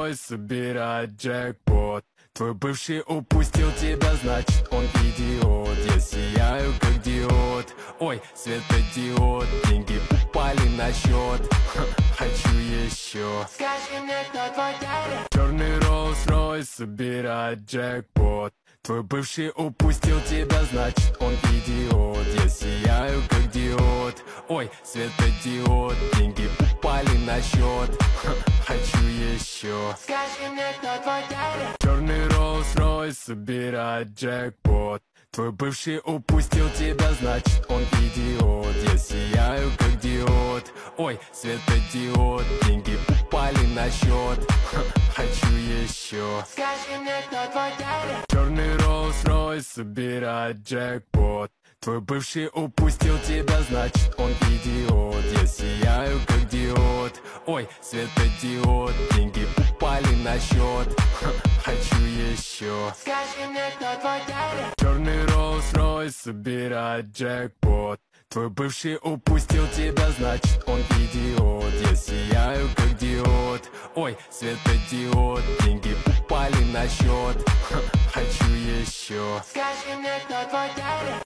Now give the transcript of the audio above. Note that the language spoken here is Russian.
Роллс-Ройс собирает джекпот. Твой бывший упустил тебя, значит он идиот. Я сияю как диод, ой, светодиод. Деньги упали на счет, хочу еще. Скажи мне, кто твой дядя? Черный Роллс-Ройс собирает джекпот. Твой бывший упустил тебя, значит он идиот. Я сияю как диод, ой, светодиод. Деньги упали на счет, хочу еще. Скажи мне, кто твой дядя? Черный Роллс-Ройс собирает джекпот. Твой бывший упустил тебя, значит он идиот. Я сияю как диод, ой, светодиод. Деньги упали на счет, хочу еще. Скажи мне, кто твой дядя? Черный Роллс-Ройс собирает джекпот. Твой бывший упустил тебя, значит он идиот. Я сияю как диод, ой, светодиод. Деньги упали на счет, хочу еще. Скажи мне, кто твой дядя? Черный Роллс-Ройс собирает джекпот. Твой бывший упустил тебя, значит он идиот. Я сияю как диод, ой, светодиод. Деньги упали на счет, хочу еще. Скажи мне, кто твой дядя?